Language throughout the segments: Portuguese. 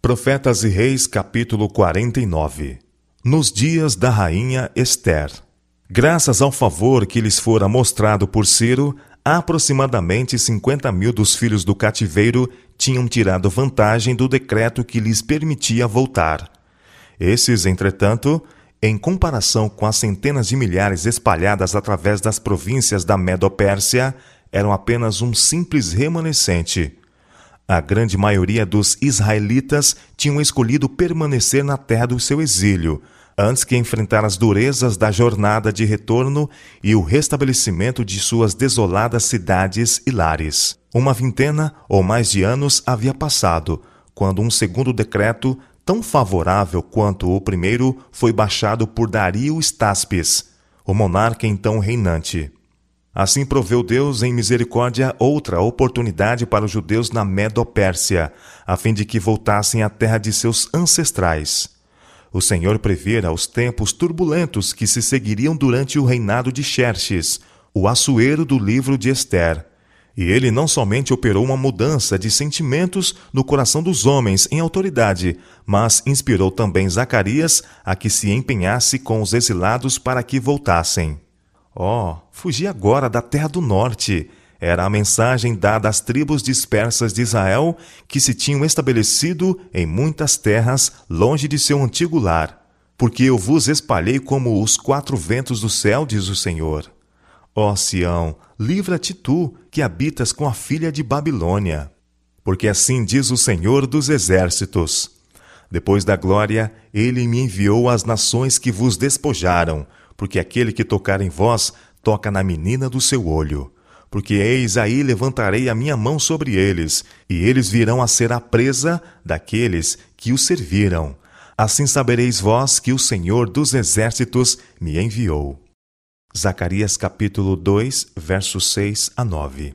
Profetas e Reis, capítulo 49. Nos dias da rainha Ester. Graças ao favor que lhes fora mostrado por Ciro, aproximadamente 50.000 dos filhos do cativeiro tinham tirado vantagem do decreto que lhes permitia voltar. Esses, entretanto, em comparação com as centenas de milhares espalhadas através das províncias da Medo-Pérsia, eram apenas um simples remanescente. A grande maioria dos israelitas tinham escolhido permanecer na terra do seu exílio, antes que enfrentar as durezas da jornada de retorno e o restabelecimento de suas desoladas cidades e lares. Uma vintena ou mais de anos havia passado, quando um segundo decreto, tão favorável quanto o primeiro, foi baixado por Dario Staspes, o monarca então reinante. Assim proveu Deus em misericórdia outra oportunidade para os judeus na Medo-Pérsia, a fim de que voltassem à terra de seus ancestrais. O Senhor previra os tempos turbulentos que se seguiriam durante o reinado de Xerxes, o Assuero do livro de Ester. E ele não somente operou uma mudança de sentimentos no coração dos homens em autoridade, mas inspirou também Zacarias a que se empenhasse com os exilados para que voltassem. Fugi agora da terra do norte. Era a mensagem dada às tribos dispersas de Israel que se tinham estabelecido em muitas terras longe de seu antigo lar. Porque eu vos espalhei como os 4 ventos do céu, diz o Senhor. Ó Sião, livra-te tu, que habitas com a filha de Babilônia. Porque assim diz o Senhor dos exércitos. Depois da glória, ele me enviou às nações que vos despojaram, porque aquele que tocar em vós, toca na menina do seu olho. Porque eis aí levantarei a minha mão sobre eles, e eles virão a ser a presa daqueles que os serviram. Assim sabereis vós que o Senhor dos exércitos me enviou. Zacarias capítulo 2, versos 6 a 9.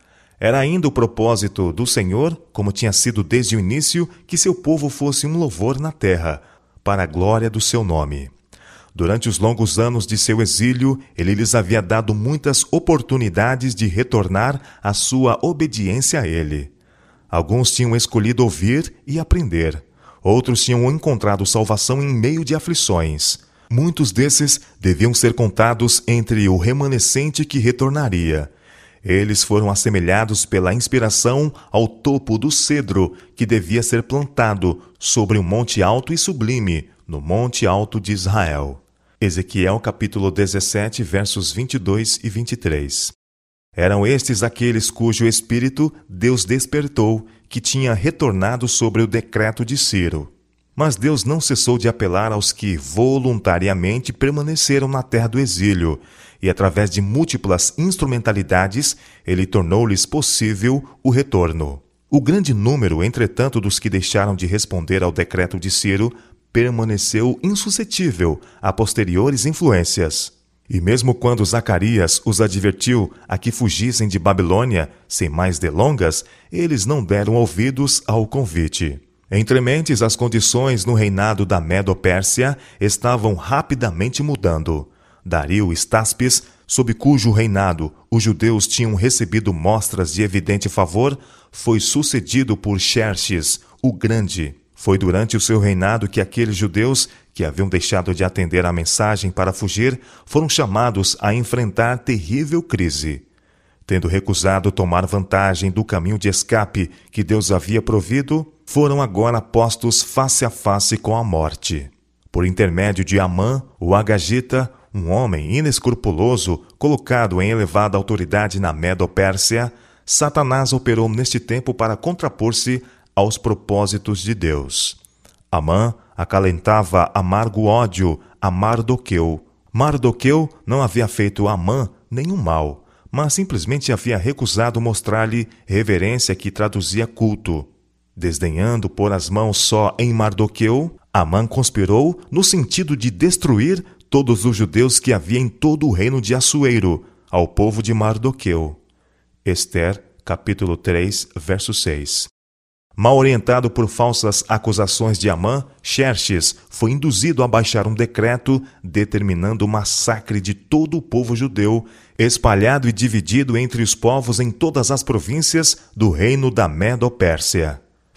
Era ainda o propósito do Senhor, como tinha sido desde o início, que seu povo fosse um louvor na terra, para a glória do seu nome. Durante os longos anos de seu exílio, ele lhes havia dado muitas oportunidades de retornar à sua obediência a ele. Alguns tinham escolhido ouvir e aprender. Outros tinham encontrado salvação em meio de aflições. Muitos desses deviam ser contados entre o remanescente que retornaria. Eles foram assemelhados pela inspiração ao topo do cedro que devia ser plantado sobre um monte alto e sublime, no monte alto de Israel. Ezequiel capítulo 17, versos 22 e 23. Eram estes aqueles cujo espírito Deus despertou, que tinha retornado sobre o decreto de Ciro. Mas Deus não cessou de apelar aos que voluntariamente permaneceram na terra do exílio, e através de múltiplas instrumentalidades, ele tornou-lhes possível o retorno. O grande número, entretanto, dos que deixaram de responder ao decreto de Ciro permaneceu insuscetível a posteriores influências. E mesmo quando Zacarias os advertiu a que fugissem de Babilônia, sem mais delongas, eles não deram ouvidos ao convite. Entrementes, as condições no reinado da Medo-Pérsia estavam rapidamente mudando. Dario Staspes, sob cujo reinado os judeus tinham recebido mostras de evidente favor, foi sucedido por Xerxes, o Grande. Foi durante o seu reinado que aqueles judeus que haviam deixado de atender à mensagem para fugir foram chamados a enfrentar terrível crise. Tendo recusado tomar vantagem do caminho de escape que Deus havia provido, foram agora postos face a face com a morte. Por intermédio de Amã, o Agagita, um homem inescrupuloso, colocado em elevada autoridade na Medo-Pérsia, Satanás operou neste tempo para contrapor-se aos propósitos de Deus. Amã acalentava amargo ódio a Mardoqueu. Mardoqueu não havia feito a Amã nenhum mal, mas simplesmente havia recusado mostrar-lhe reverência que traduzia culto. Desdenhando pôr as mãos só em Mardoqueu, Amã conspirou no sentido de destruir todos os judeus que havia em todo o reino de Assuero, ao povo de Mardoqueu. Ester, capítulo 3, verso 6. Mal orientado por falsas acusações de Amã, Xerxes foi induzido a baixar um decreto determinando o massacre de todo o povo judeu, espalhado e dividido entre os povos em todas as províncias do reino da Medo-Pérsia.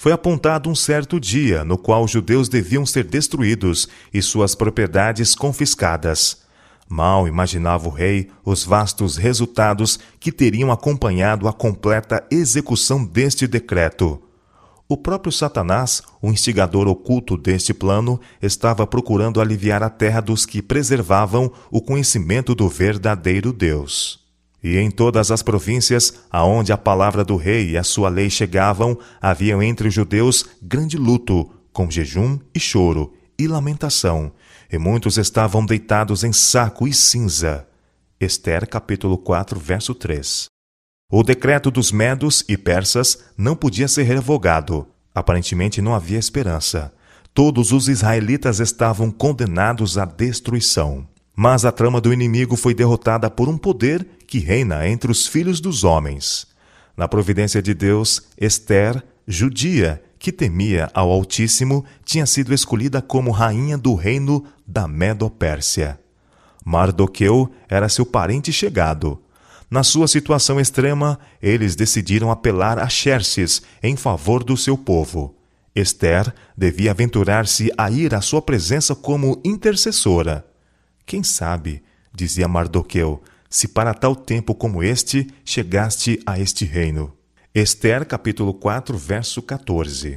Foi apontado um certo dia no qual os judeus deviam ser destruídos e suas propriedades confiscadas. Mal imaginava o rei os vastos resultados que teriam acompanhado a completa execução deste decreto. O próprio Satanás, o instigador oculto deste plano, estava procurando aliviar a terra dos que preservavam o conhecimento do verdadeiro Deus. E em todas as províncias aonde a palavra do rei e a sua lei chegavam, havia entre os judeus grande luto, com jejum e choro e lamentação, e muitos estavam deitados em saco e cinza. Ester, capítulo 4, verso 3. O decreto dos medos e persas não podia ser revogado. Aparentemente não havia esperança. Todos os israelitas estavam condenados à destruição. Mas a trama do inimigo foi derrotada por um poder que reina entre os filhos dos homens. Na providência de Deus, Ester, judia, que temia ao Altíssimo, tinha sido escolhida como rainha do reino da Medo-Pérsia. Mardoqueu era seu parente chegado. Na sua situação extrema, eles decidiram apelar a Xerxes em favor do seu povo. Ester devia aventurar-se a ir à sua presença como intercessora. Quem sabe, dizia Mardoqueu, se para tal tempo como este chegaste a este reino. Ester, capítulo 4, verso 14.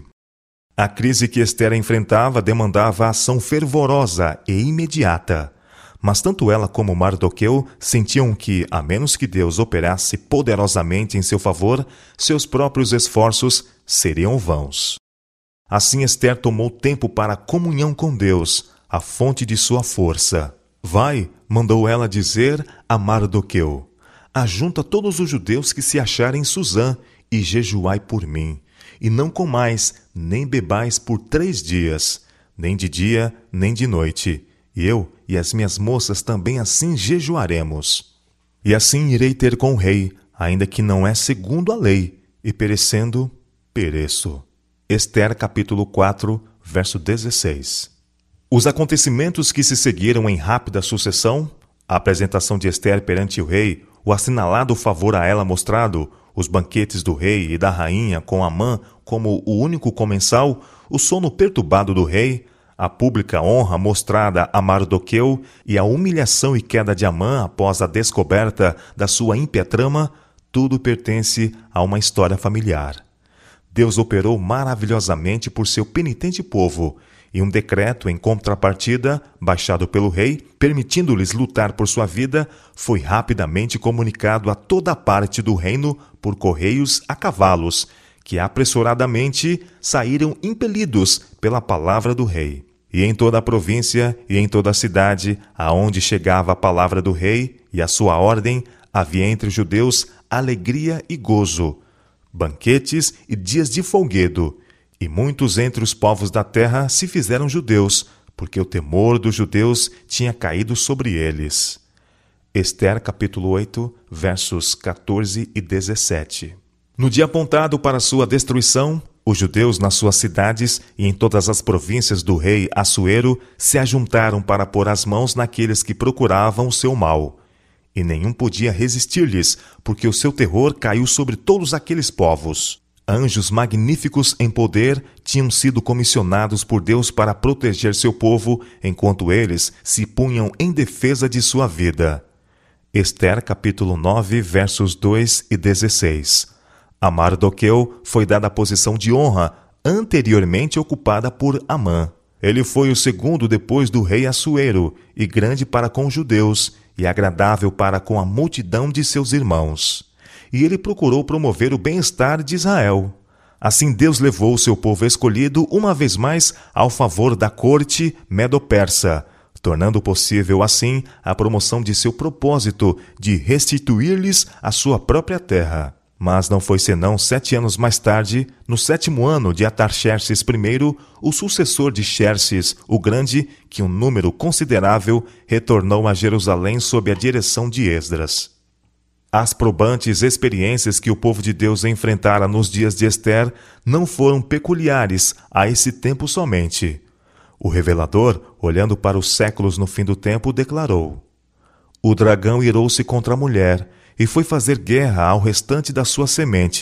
A crise que Ester enfrentava demandava ação fervorosa e imediata. Mas tanto ela como Mardoqueu sentiam que, a menos que Deus operasse poderosamente em seu favor, seus próprios esforços seriam vãos. Assim Ester tomou tempo para a comunhão com Deus, a fonte de sua força. Vai, mandou ela dizer a Mardoqueu, ajunta todos os judeus que se acharem em Susã e jejuai por mim, e não comais nem bebais por 3 dias, nem de dia nem de noite. E eu e as minhas moças também assim jejuaremos. E assim irei ter com o rei, ainda que não é segundo a lei, e perecendo, pereço. Ester, capítulo 4, verso 16. Os acontecimentos que se seguiram em rápida sucessão, a apresentação de Ester perante o rei, o assinalado favor a ela mostrado, os banquetes do rei e da rainha com Amã como o único comensal, o sono perturbado do rei, a pública honra mostrada a Mardoqueu e a humilhação e queda de Amã após a descoberta da sua ímpia trama, tudo pertence a uma história familiar. Deus operou maravilhosamente por seu penitente povo, e um decreto em contrapartida, baixado pelo rei, permitindo-lhes lutar por sua vida, foi rapidamente comunicado a toda parte do reino por correios a cavalos, que apressuradamente saíram impelidos pela palavra do rei. E em toda a província e em toda a cidade, aonde chegava a palavra do rei e a sua ordem, havia entre os judeus alegria e gozo, banquetes e dias de folguedo, e muitos entre os povos da terra se fizeram judeus, porque o temor dos judeus tinha caído sobre eles. Ester, capítulo 8, versos 14 e 17. No dia apontado para sua destruição, os judeus nas suas cidades e em todas as províncias do rei Assuero se ajuntaram para pôr as mãos naqueles que procuravam o seu mal. E nenhum podia resistir-lhes, porque o seu terror caiu sobre todos aqueles povos. Anjos magníficos em poder tinham sido comissionados por Deus para proteger seu povo, enquanto eles se punham em defesa de sua vida. Ester, capítulo 9, versos 2 e 16. A Mardoqueu foi dada a posição de honra anteriormente ocupada por Amã. Ele foi o segundo depois do rei Assuero, e grande para com os judeus, e agradável para com a multidão de seus irmãos. E ele procurou promover o bem-estar de Israel. Assim Deus levou o seu povo escolhido uma vez mais ao favor da corte medo-persa, tornando possível assim a promoção de seu propósito de restituir-lhes a sua própria terra. Mas não foi senão 7 anos mais tarde, no 7º ano de Atarxerxes I, o sucessor de Xerxes o Grande, que um número considerável retornou a Jerusalém sob a direção de Esdras. As probantes experiências que o povo de Deus enfrentara nos dias de Ester não foram peculiares a esse tempo somente. O revelador, olhando para os séculos no fim do tempo, declarou: O dragão irou-se contra a mulher, e foi fazer guerra ao restante da sua semente,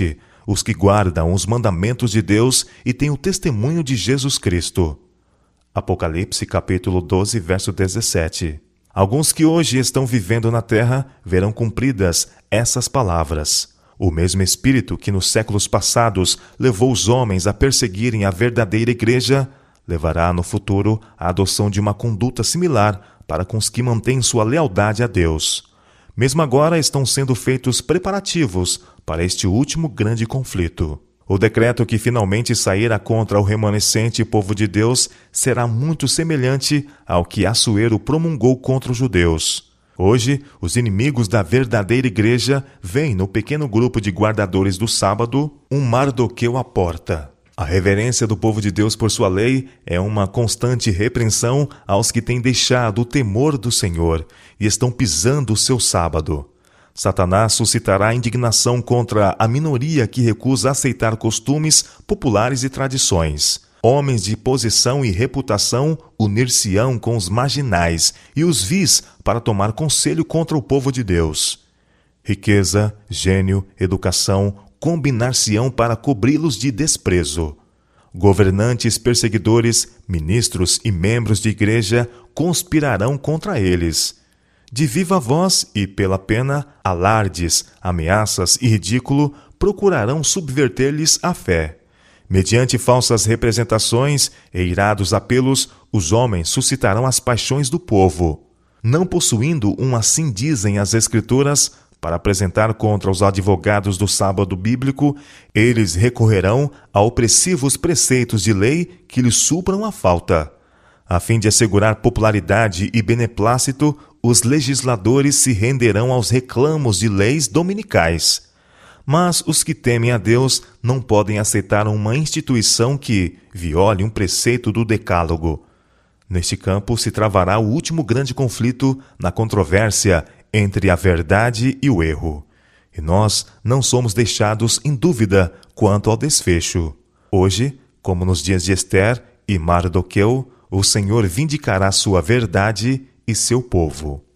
os que guardam os mandamentos de Deus e têm o testemunho de Jesus Cristo. Apocalipse capítulo 12, verso 17. Alguns que hoje estão vivendo na terra verão cumpridas essas palavras. O mesmo Espírito que nos séculos passados levou os homens a perseguirem a verdadeira igreja, levará no futuro a adoção de uma conduta similar para com os que mantêm sua lealdade a Deus. Mesmo agora estão sendo feitos preparativos para este último grande conflito. O decreto que finalmente sairá contra o remanescente povo de Deus será muito semelhante ao que Assuero promulgou contra os judeus. Hoje, os inimigos da verdadeira igreja veem no pequeno grupo de guardadores do sábado um Mardoqueu à porta. A reverência do povo de Deus por sua lei é uma constante repreensão aos que têm deixado o temor do Senhor e estão pisando o seu sábado. Satanás suscitará indignação contra a minoria que recusa aceitar costumes populares e tradições. Homens de posição e reputação unir-se-ão com os marginais e os vis para tomar conselho contra o povo de Deus. Riqueza, gênio, educação combinar-se-ão para cobri-los de desprezo. Governantes perseguidores, ministros e membros de igreja conspirarão contra eles. De viva voz e pela pena, alardes, ameaças e ridículo procurarão subverter-lhes a fé. Mediante falsas representações e irados apelos, os homens suscitarão as paixões do povo. Não possuindo um assim dizem as Escrituras, para apresentar contra os advogados do sábado bíblico, eles recorrerão a opressivos preceitos de lei que lhes supram a falta. A fim de assegurar popularidade e beneplácito, os legisladores se renderão aos reclamos de leis dominicais. Mas os que temem a Deus não podem aceitar uma instituição que viole um preceito do Decálogo. Neste campo se travará o último grande conflito na controvérsia entre a verdade e o erro. E nós não somos deixados em dúvida quanto ao desfecho. Hoje, como nos dias de Ester e Mardoqueu, o Senhor vindicará sua verdade e seu povo.